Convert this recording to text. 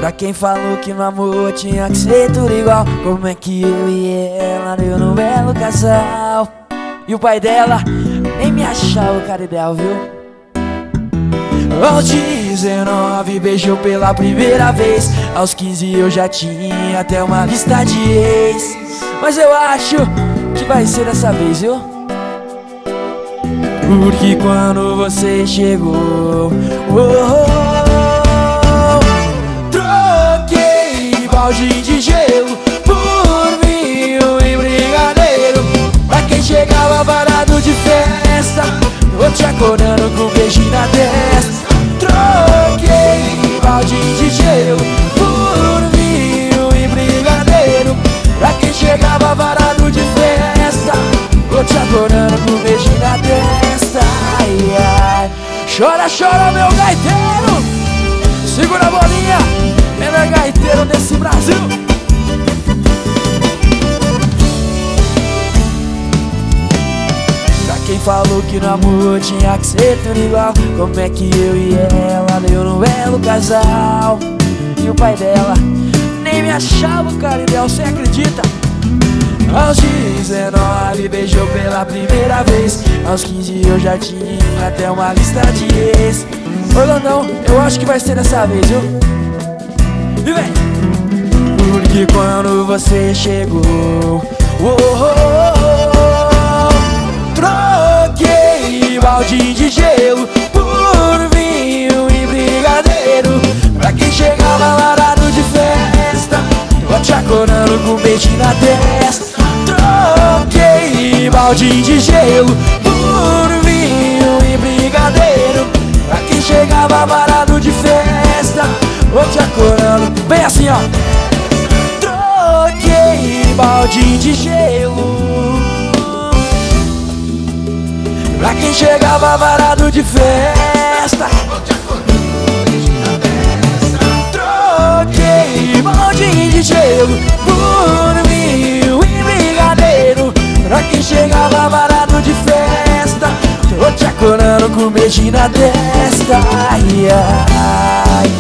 Pra quem falou que no amor tinha que ser tudo igual, como é que eu e ela deu no belo casal? E o pai dela nem me achava o cara ideal, viu? Aos 19 beijou pela primeira vez. Aos 15 eu já tinha até uma lista de ex. Mas eu acho que vai ser dessa vez, viu? Porque quando você chegou, troquei balde de gelo por vinho e brigadeiro. Pra quem chegava varado de festa, tô te acordando com um beijinho na testa. Troquei balde de gelo por vinho e brigadeiro. Pra quem chegava varado de festa, tô te acordando com um beijinho na testa. Ai, ai. Chora, chora, meu gaiteiro. Segura a bolinha, melhor gaiteiro desse Brasil. Pra quem falou que no amor tinha que ser tudo igual, como é que eu e ela deu no belo casal? E o pai dela nem me achava o cara ideal, cê acredita? Aos 19 beijou pela primeira vez. Aos 15 eu já tinha até uma lista de ex. Orlandão, eu acho que vai ser dessa vez, viu? E vem! Porque quando você chegou, troquei balde de gelo por vinho e brigadeiro. Pra quem chegava varado de festa, tô te acordando com um beijinho na testa. Troquei balde de gelo por vinho e brigadeiro. Pra quem chegava varado de festa, tô te acordando bem assim, ó. Troquei balde de gelo pra quem chegava varado de festa. Troquei balde de gelo por vinho e brigadeiro. Pra quem chegava varado de festa, tô te acordando com um beijinho na testa. Ai, ai.